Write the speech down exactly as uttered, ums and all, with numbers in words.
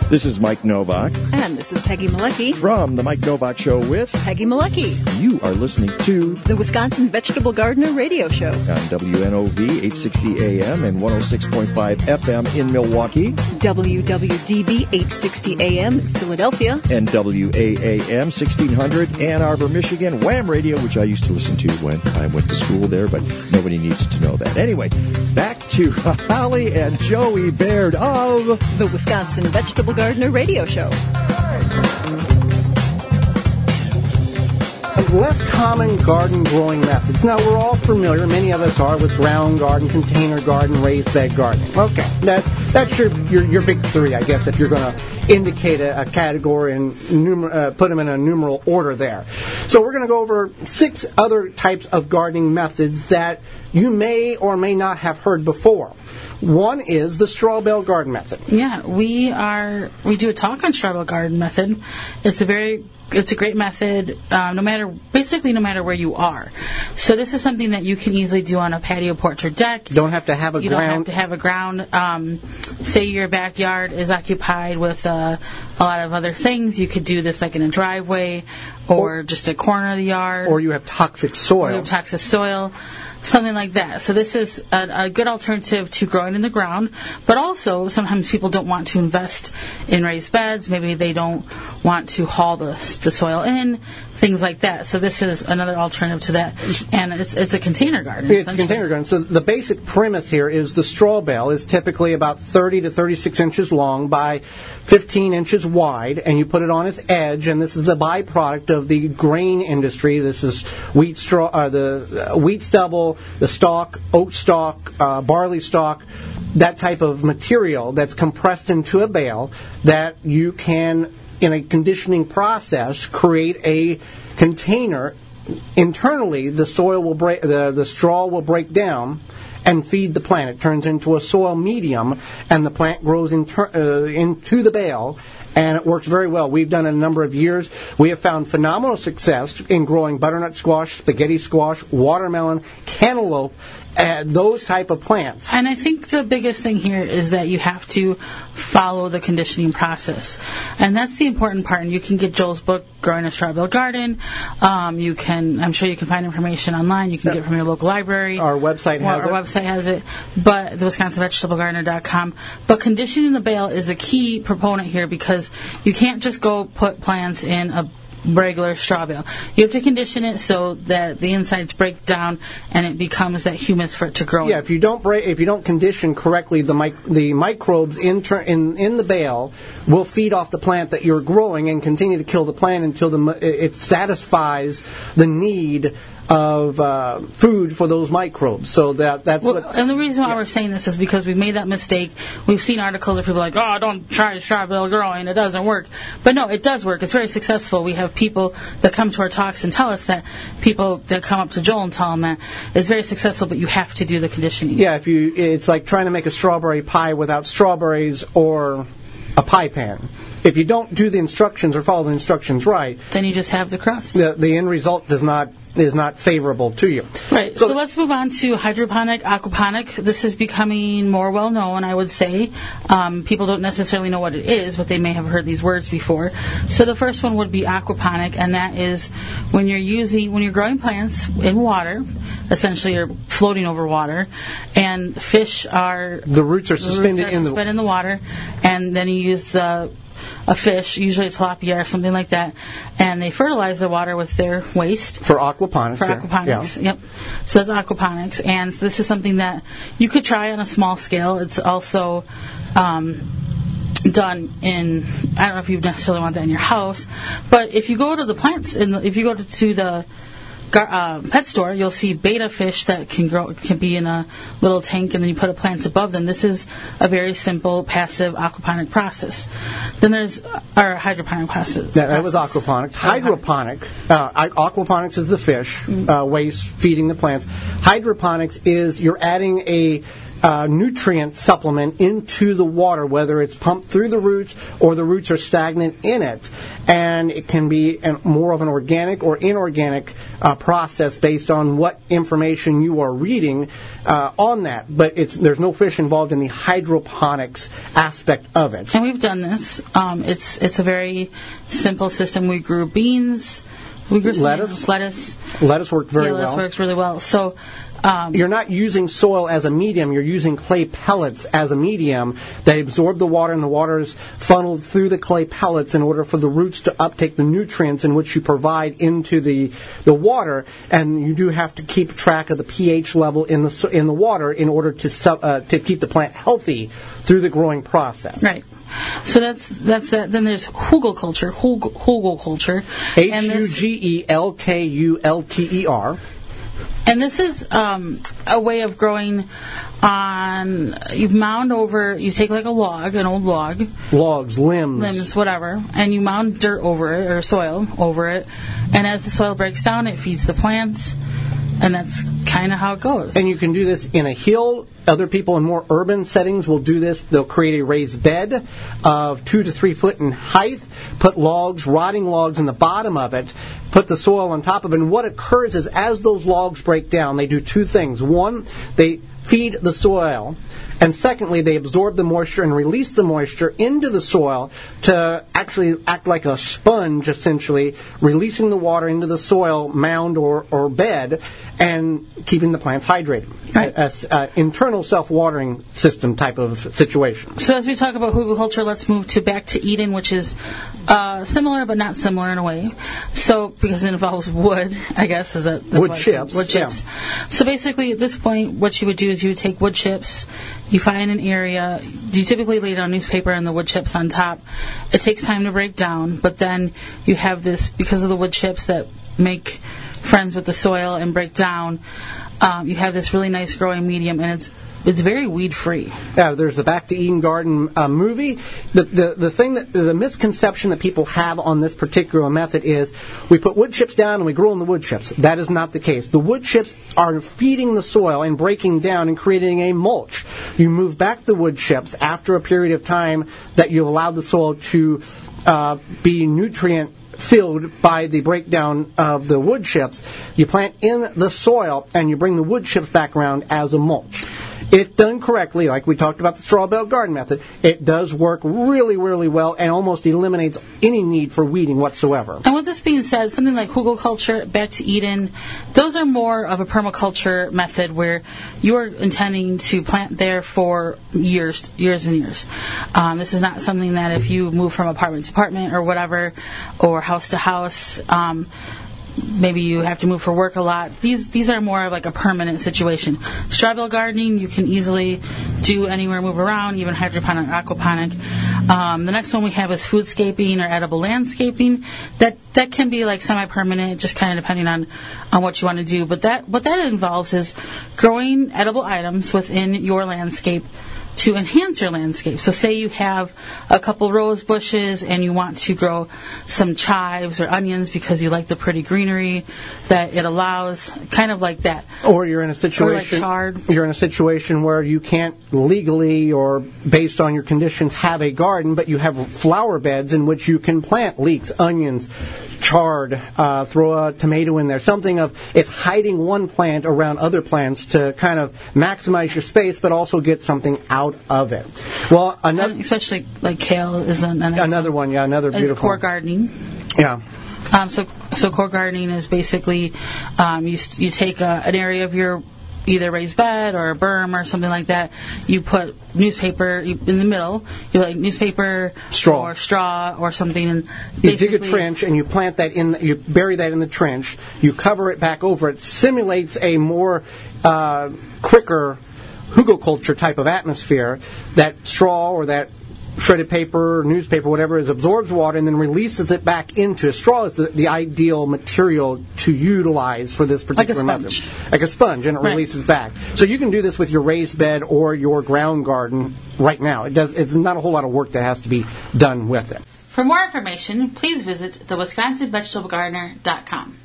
This is Mike Novak. And this is Peggy Malecki. From The Mike Novak Show with Peggy Malecki. You are listening to the Wisconsin Vegetable Gardener Radio Show. On W N O V eight sixty A M and one oh six point five F M in Milwaukee. W W D B eight sixty A M in Philadelphia. And W A A M sixteen hundred Ann Arbor, Michigan. Wham Radio, which I used to listen to when I went to school there, but nobody needs to know that. Anyway, back to Holly and Joey Baird of the Wisconsin Vegetable Gardener Radio Show. Less common garden growing methods. Now, we're all familiar, many of us are, with ground garden, container garden, raised bed gardening. Okay, that, that's your, your your big three, I guess, if you're going to indicate a, a category and numer- uh, put them in a numeral order there. So we're going to go over six other types of gardening methods that you may or may not have heard before. One is the straw bale garden method. Yeah, we are we do a talk on straw bale garden method. It's a very It's a great method, um, no matter basically no matter where you are. So this is something that you can easily do on a patio, porch, or deck. You don't have to have a you ground. You don't have to have a ground. Um, say your backyard is occupied with uh, a lot of other things. You could do this like in a driveway or, or just a corner of the yard. Or you have toxic soil. Or you have toxic soil. Something like that. So this is a, a good alternative to growing in the ground, but also sometimes people don't want to invest in raised beds. Maybe they don't want to haul the, the soil in, things like that. So this is another alternative to that, and it's it's a container garden. It's a container garden. So the basic premise here is the straw bale is typically about thirty to thirty-six inches long by fifteen inches wide, and you put it on its edge, and this is the byproduct of the grain industry. This is wheat straw, uh, the uh, wheat stubble, the stalk, oat stalk, uh, barley stalk, that type of material that's compressed into a bale that you can, in a conditioning process, create a container. Internally, the soil will break, the, the straw will break down and feed the plant. It turns into a soil medium, and the plant grows inter, uh, into the bale, and it works very well. We've done it a number of years. We have found phenomenal success in growing butternut squash, spaghetti squash, watermelon, cantaloupe, uh, those type of plants. And I think the biggest thing here is that you have to follow the conditioning process. And that's the important part. And you can get Joel's book, Growing a Straw Bale Garden. Um, you can, I'm sure you can find information online. You can get it from your local library. Our website has our it. Our website has it. But the Wisconsin Vegetable Gardener dot com. But conditioning the bale is a key proponent here because you can't just go put plants in a regular straw bale. You have to condition it so that the insides break down and it becomes that humus for it to grow. Yeah, in. if you don't break, if you don't condition correctly, the mic- the microbes in, ter- in in the bale will feed off the plant that you're growing and continue to kill the plant until the it satisfies the need of uh, food for those microbes. So that that's well, what. And the reason why yeah. we're saying this is because we made that mistake. We've seen articles of people like, "Oh, don't try straw bale growing; it doesn't work." But no, it does work. It's very successful. We have people that come to our talks and tell us that. People that come up to Joel and tell him that it's very successful, but you have to do the conditioning. Yeah, if you, it's like trying to make a strawberry pie without strawberries or a pie pan. If you don't do the instructions or follow the instructions right, then you just have the crust. The, the end result does not is not favorable to you. Right. So, so let's move on to hydroponic, aquaponic. This is becoming more well known, I would say. Um, people don't necessarily know what it is, but they may have heard these words before. So the first one would be aquaponic, and that is when you're using when you're growing plants in water. Essentially, you're floating over water, and fish are the roots are suspended, roots are in, suspended the... in the water, and then you use the a fish, usually a tilapia or something like that, and they fertilize the water with their waste. For aquaponics. For yeah. aquaponics, yeah. yep. So that's aquaponics, and so this is something that you could try on a small scale. It's also um, done in, I don't know if you necessarily want that in your house, but if you go to the plants, in the, if you go to, to the Uh, pet store, you'll see betta fish that can grow, can be in a little tank, and then you put a plant above them. This is a very simple, passive aquaponic process. Then there's our hydroponic process. Yeah, that was aquaponics. Hydroponic, uh, aquaponics is the fish, mm-hmm. uh, waste feeding the plants. Hydroponics is you're adding a uh, nutrient supplement into the water, whether it's pumped through the roots or the roots are stagnant in it. And it can be an, more of an organic or inorganic uh, process based on what information you are reading uh, on that. But it's, there's no fish involved in the hydroponics aspect of it. And we've done this. Um, it's it's a very simple system. We grew beans. We grew lettuce. Lettuce. Lettuce worked very yeah, well. lettuce works really well. So. Um, You're not using soil as a medium. You're using clay pellets as a medium. They absorb the water, and the water is funneled through the clay pellets in order for the roots to uptake the nutrients in which you provide into the the water. And you do have to keep track of the pH level in the in the water in order to sub, uh, to keep the plant healthy through the growing process. Right. So that's that's that. Then there's hugelkultur. Hugel, hugelkultur. H U G E L K U L T E R. And this is um, a way of growing on, you mound over, you take like a log, an old log. Logs, limbs. Limbs, whatever. And you mound dirt over it, or soil over it. And as the soil breaks down, it feeds the plants. And that's kind of how it goes. And you can do this in a hill. Other people in more urban settings will do this. They'll create a raised bed of two to three foot in height, put logs, rotting logs in the bottom of it, put the soil on top of it. And what occurs is as those logs break down, they do two things. One, they feed the soil. And secondly, they absorb the moisture and release the moisture into the soil to actually act like a sponge, essentially, releasing the water into the soil, mound or, or bed, and keeping the plants hydrated. Right. As uh, internal self-watering system type of situation. So as we talk about hugelkultur, let's move to Back to Eden, which is uh, similar but not similar in a way. So because it involves wood, I guess, is that that's wood why chips? Wood chips. Yeah. So basically, at this point, what you would do is you would take wood chips. You find an area. You typically lay down newspaper and the wood chips on top. It takes time to break down, but then you have this, because of the wood chips that make friends with the soil and break down, um, you have this really nice growing medium, and it's it's very weed free. Yeah, there's the Back to Eden Garden uh, movie. The, the the thing that the misconception that people have on this particular method is we put wood chips down and we grow in the wood chips. That is not the case. The wood chips are feeding the soil and breaking down and creating a mulch. You move back the wood chips after a period of time that you've allowed the soil to uh, be nutrient filled by the breakdown of the wood chips. You plant in the soil and you bring the wood chips back around as a mulch. If done correctly, like we talked about the straw bale garden method, it does work really, really well and almost eliminates any need for weeding whatsoever. And with this being said, something like hugelkultur, Back to Eden, those are more of a permaculture method where you are intending to plant there for years, years and years. Um, this is not something that if you move from apartment to apartment or whatever, or house to house, um, maybe you have to move for work a lot. These these are more of like a permanent situation. Straw bale gardening, you can easily do anywhere, move around, even hydroponic, aquaponic. Um, the next one we have is foodscaping or edible landscaping. That that can be like semi-permanent, just kind of depending on, on what you want to do. But that what that involves is growing edible items within your landscape to enhance your landscape. So say you have a couple rose bushes and you want to grow some chives or onions because you like the pretty greenery that it allows, kind of like that. Or you're in a situation, or like chard. You're in a situation where you can't legally or based on your conditions have a garden, but you have flower beds in which you can plant leeks, onions, chard, uh, throw a tomato in there. Something of it's hiding one plant around other plants to kind of maximize your space, but also get something out of it. Well, another, and especially like kale is an, an another one. Yeah, another beautiful. It's core gardening. Yeah. Um, so, so core gardening is basically um, you you take a, an area of your either raised bed or a berm or something like that. You put newspaper in the middle. You like newspaper, straw, or straw, or something. And you dig a trench and you plant that in. You bury that in the trench. You cover it back over. It simulates a more uh, quicker hugelkultur type of atmosphere. That straw or that shredded paper, newspaper, whatever, is absorbs water and then releases it back into. Straw is the, the ideal material to utilize for this particular like a method. sponge. Like a sponge, and it right. releases back. So you can do this with your raised bed or your ground garden right now. It does. It's not a whole lot of work that has to be done with it. For more information, please visit the Wisconsin Vegetable Gardener dot com.